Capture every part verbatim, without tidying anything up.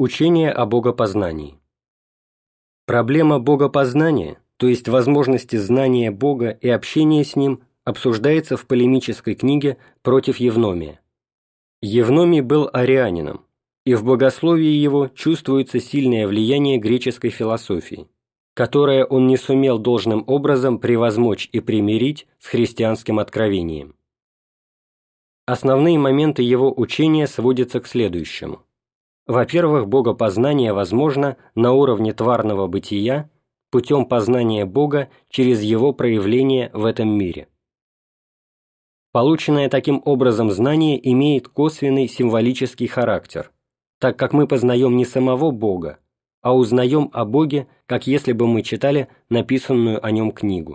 Учение о богопознании. Проблема богопознания, то есть возможности знания Бога и общения с Ним, обсуждается в полемической книге «Против Евномия». Евномий был арианином, и в богословии его чувствуется сильное влияние греческой философии, которое он не сумел должным образом превозмочь и примирить с христианским откровением. Основные моменты его учения сводятся к следующему. Во-первых, богопознание возможно на уровне тварного бытия путем познания Бога через Его проявление в этом мире. Полученное таким образом знание имеет косвенный символический характер, так как мы познаем не самого Бога, а узнаем о Боге, как если бы мы читали написанную о Нем книгу.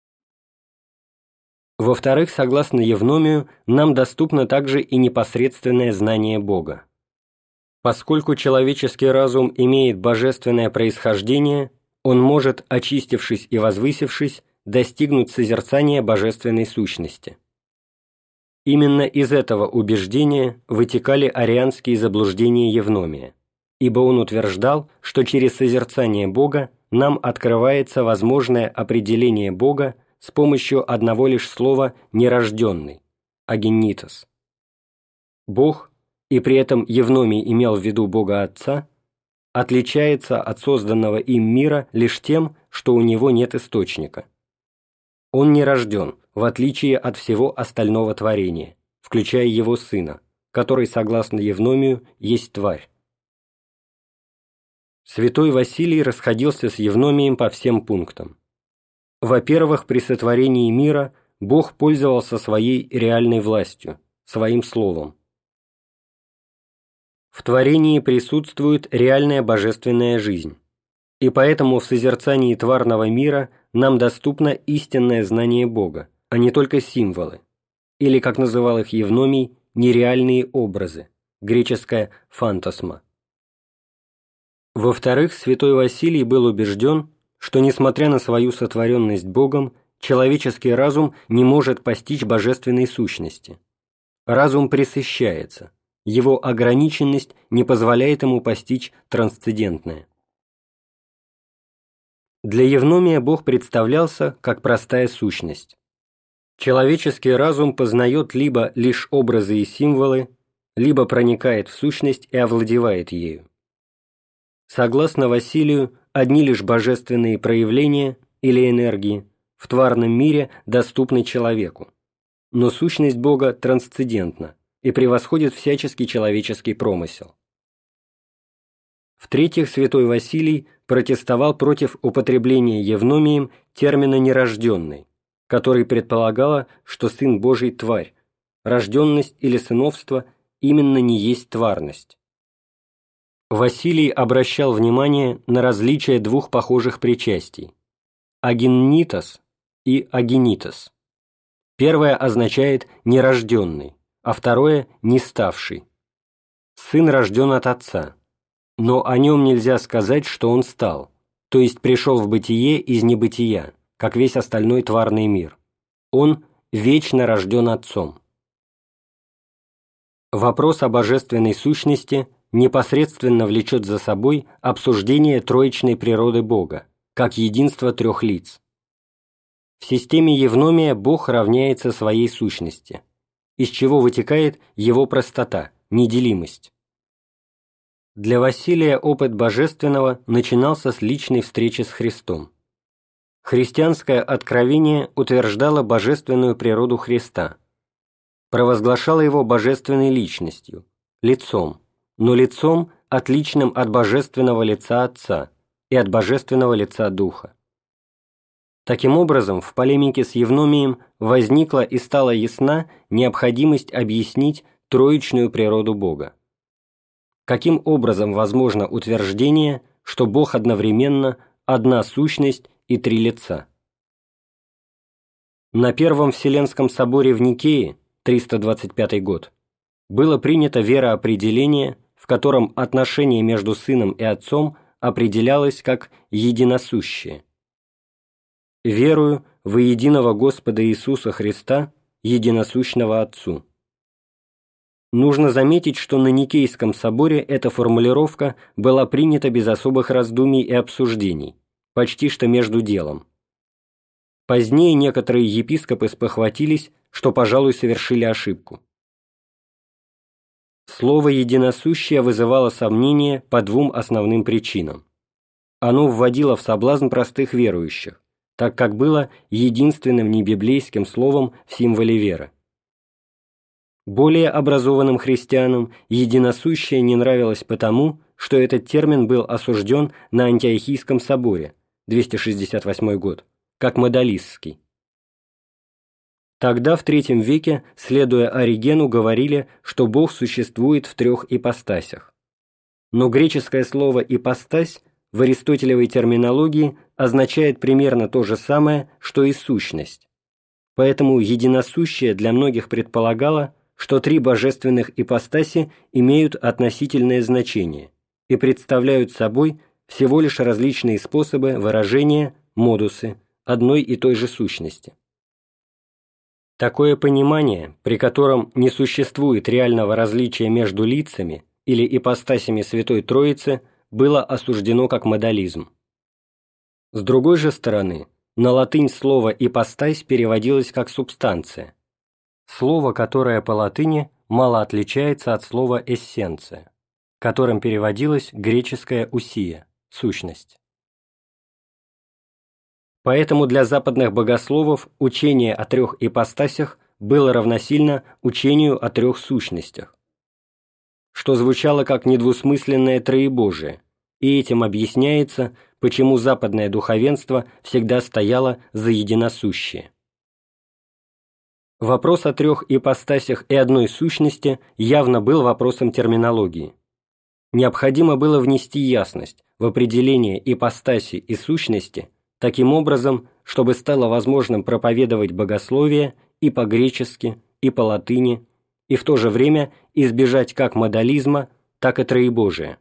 Во-вторых, согласно Евномию, нам доступно также и непосредственное знание Бога. Поскольку человеческий разум имеет божественное происхождение, он может, очистившись и возвысившись, достигнуть созерцания божественной сущности. Именно из этого убеждения вытекали арианские заблуждения Евномия, ибо он утверждал, что через созерцание Бога нам открывается возможное определение Бога с помощью одного лишь слова «нерожденный» – агеннитос. Бог, и при этом Евномий имел в виду Бога Отца, отличается от созданного им мира лишь тем, что у него нет источника. Он не рожден, в отличие от всего остального творения, включая его Сына, который, согласно Евномию, есть тварь. Святой Василий расходился с Евномием по всем пунктам. Во-первых, при сотворении мира Бог пользовался своей реальной властью, своим словом. В творении присутствует реальная божественная жизнь, и поэтому в созерцании тварного мира нам доступно истинное знание Бога, а не только символы, или, как называл их Евномий, нереальные образы, греческое «фантасма». Во-вторых, святой Василий был убежден, что, несмотря на свою сотворенность Богом, человеческий разум не может постичь божественной сущности. Разум пресыщается. Его ограниченность не позволяет ему постичь трансцендентное. Для Евномия Бог представлялся как простая сущность. Человеческий разум познает либо лишь образы и символы, либо проникает в сущность и овладевает ею. Согласно Василию, одни лишь божественные проявления или энергии в тварном мире доступны человеку, но сущность Бога трансцендентна и превосходит всяческий человеческий промысел. В-третьих, святой Василий протестовал против употребления Евномием термина «нерожденный», который предполагало, что Сын Божий – тварь, рожденность или сыновство именно не есть тварность. Василий обращал внимание на различие двух похожих причастий – агеннитос и агенитос. Первое означает «нерожденный», а второе – «не ставший». Сын рожден от Отца, но о нем нельзя сказать, что он стал, то есть пришел в бытие из небытия, как весь остальной тварный мир. Он вечно рожден Отцом. Вопрос о божественной сущности непосредственно влечет за собой обсуждение троичной природы Бога, как единства трех лиц. В системе Евномия Бог равняется своей сущности, из чего вытекает его простота, неделимость. Для Василия опыт божественного начинался с личной встречи с Христом. Христианское откровение утверждало божественную природу Христа, провозглашало его божественной личностью, лицом, но лицом, отличным от божественного лица Отца и от божественного лица Духа. Таким образом, в полемике с Евномием возникла и стала ясна необходимость объяснить троичную природу Бога. Каким образом возможно утверждение, что Бог одновременно одна сущность и три лица? На Первом Вселенском соборе в Никее, триста двадцать пятый год, было принято вероопределение, в котором отношение между Сыном и Отцом определялось как единосущее. «Верую во единого Господа Иисуса Христа, единосущного Отцу». Нужно заметить, что на Никейском соборе эта формулировка была принята без особых раздумий и обсуждений, почти что между делом. Позднее некоторые епископы спохватились, что, пожалуй, совершили ошибку. Слово «единосущее» вызывало сомнения по двум основным причинам. Оно вводило в соблазн простых верующих, так как было единственным небиблейским словом в символе веры. Более образованным христианам «единосущее» не нравилось потому, что этот термин был осужден на Антиохийском соборе, двести шестьдесят восьмой год, как модалистский. Тогда, в третьем веке, следуя Оригену, говорили, что Бог существует в трех ипостасях. Но греческое слово «ипостась» в аристотелевой терминологии означает примерно то же самое, что и сущность. Поэтому единосущее для многих предполагало, что три божественных ипостаси имеют относительное значение и представляют собой всего лишь различные способы выражения, модусы, одной и той же сущности. Такое понимание, при котором не существует реального различия между лицами или ипостасями Святой Троицы, было осуждено как модализм. С другой же стороны, на латынь слово «ипостась» переводилось как «субстанция», слово, которое по латыни мало отличается от слова «эссенция», которым переводилось греческое «усия» – «сущность». Поэтому для западных богословов учение о трех ипостасях было равносильно учению о трех сущностях, что звучало как недвусмысленное троебожие, и этим объясняется, почему западное духовенство всегда стояло за единосущее. Вопрос о трех ипостасях и одной сущности явно был вопросом терминологии. Необходимо было внести ясность в определение ипостаси и сущности таким образом, чтобы стало возможным проповедовать богословие и по-гречески, и по-латыни, и в то же время избежать как модализма, так и троебожия.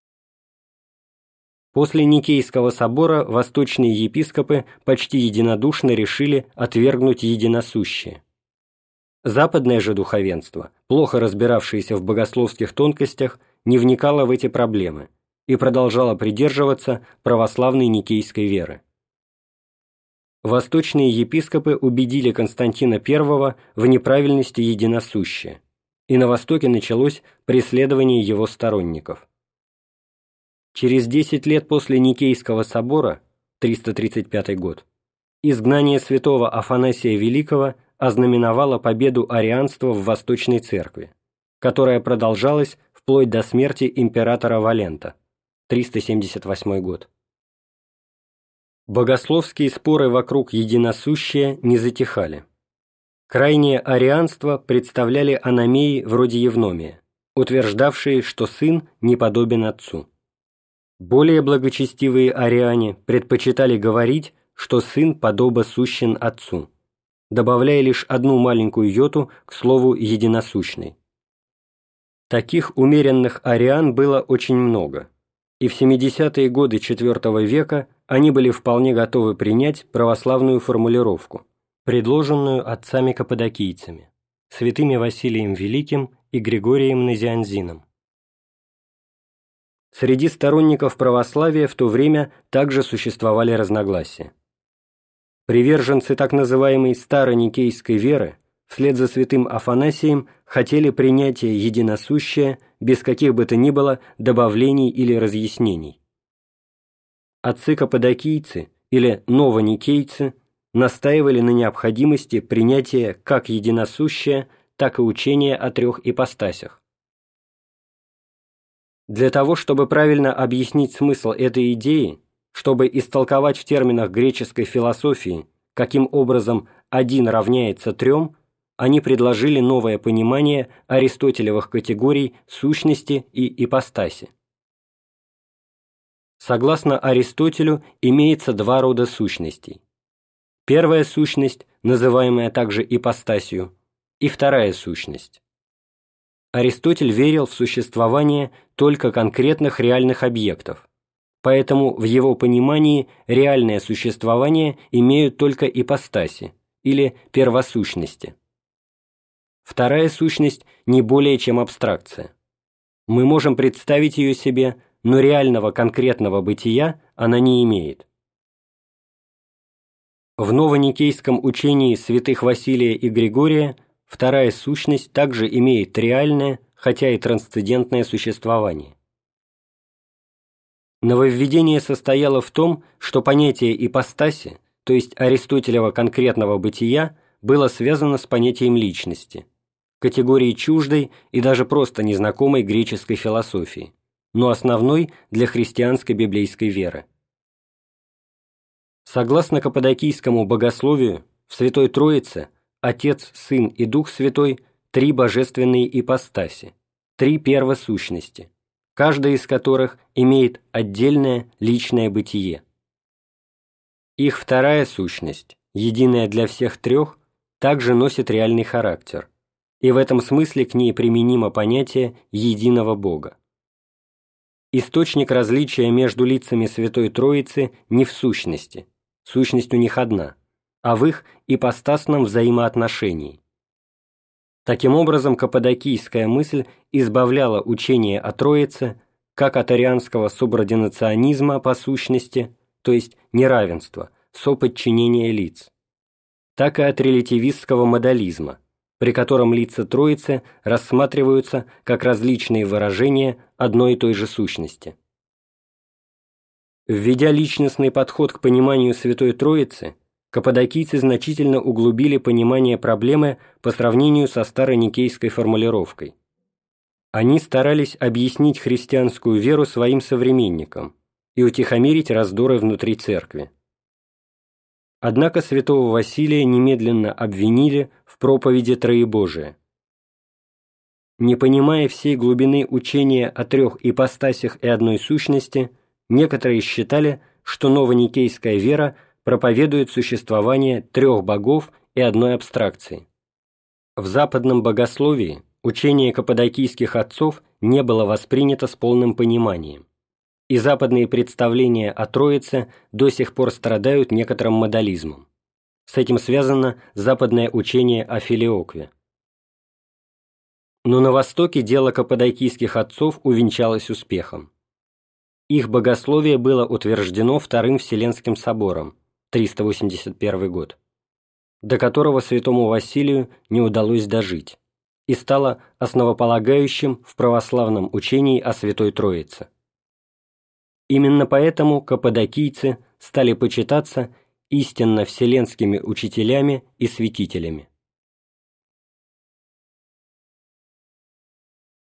После Никейского собора восточные епископы почти единодушно решили отвергнуть единосущее. Западное же духовенство, плохо разбиравшееся в богословских тонкостях, не вникало в эти проблемы и продолжало придерживаться православной никейской веры. Восточные епископы убедили Константина Первого в неправильности единосущия, и на Востоке началось преследование его сторонников. Через десять лет после Никейского собора, триста тридцать пятый год, изгнание святого Афанасия Великого ознаменовало победу арианства в Восточной Церкви, которая продолжалась вплоть до смерти императора Валента, триста семьдесят восьмой год. Богословские споры вокруг единосущия не затихали. Крайнее арианство представляли аномеи вроде Евномия, утверждавшие, что сын не подобен отцу. Более благочестивые ариане предпочитали говорить, что сын подобо сущен отцу, добавляя лишь одну маленькую йоту к слову «единосущный». Таких умеренных ариан было очень много, и в семидесятые годы четвёртого века они были вполне готовы принять православную формулировку, предложенную отцами-каппадокийцами, святыми Василием Великим и Григорием Назианзином. Среди сторонников православия в то время также существовали разногласия. Приверженцы так называемой староникейской веры вслед за святым Афанасием хотели принятия единосущия без каких бы то ни было добавлений или разъяснений. Отцы-каппадокийцы или новоникейцы настаивали на необходимости принятия как единосущия, так и учения о трех ипостасях. Для того, чтобы правильно объяснить смысл этой идеи, чтобы истолковать в терминах греческой философии, каким образом один равняется трем, они предложили новое понимание аристотелевых категорий сущности и ипостаси. Согласно Аристотелю, имеется два рода сущностей. Первая сущность, называемая также ипостасью, и вторая сущность. Аристотель верил в существование только конкретных реальных объектов, поэтому в его понимании реальное существование имеют только ипостаси или первосущности. Вторая сущность не более чем абстракция. Мы можем представить ее себе, но реального конкретного бытия она не имеет. В новоникейском учении святых Василия и Григория вторая сущность также имеет реальное, хотя и трансцендентное существование. Нововведение состояло в том, что понятие ипостаси, то есть аристотелева конкретного бытия, было связано с понятием личности, категории чуждой и даже просто незнакомой греческой философии, но основной для христианской библейской веры. Согласно каппадокийскому богословию, в Святой Троице Отец, Сын и Дух Святой – три божественные ипостаси, три первосущности, каждая из которых имеет отдельное личное бытие. Их вторая сущность, единая для всех трех, также носит реальный характер, и в этом смысле к ней применимо понятие единого Бога. Источник различия между лицами Святой Троицы не в сущности, сущность у них одна, а в их ипостасном взаимоотношении. Таким образом, каппадокийская мысль избавляла учение о Троице как от арианского субординационизма по сущности, то есть неравенства, соподчинения лиц, так и от релятивистского модализма, при котором лица Троицы рассматриваются как различные выражения одной и той же сущности. Введя личностный подход к пониманию Святой Троицы, каппадокийцы значительно углубили понимание проблемы по сравнению со староникейской формулировкой. Они старались объяснить христианскую веру своим современникам и утихомирить раздоры внутри церкви. Однако святого Василия немедленно обвинили в проповеди Троебожия. Не понимая всей глубины учения о трех ипостасях и одной сущности, некоторые считали, что новоникейская вера проповедует существование трех богов и одной абстракции. В западном богословии учение каппадокийских отцов не было воспринято с полным пониманием, и западные представления о Троице до сих пор страдают некоторым модализмом. С этим связано западное учение о филиокве. Но на Востоке дело каппадокийских отцов увенчалось успехом. Их богословие было утверждено Вторым Вселенским собором, триста восемьдесят первый год, до которого святому Василию не удалось дожить, и стало основополагающим в православном учении о Святой Троице. Именно поэтому каппадокийцы стали почитаться истинно вселенскими учителями и святителями.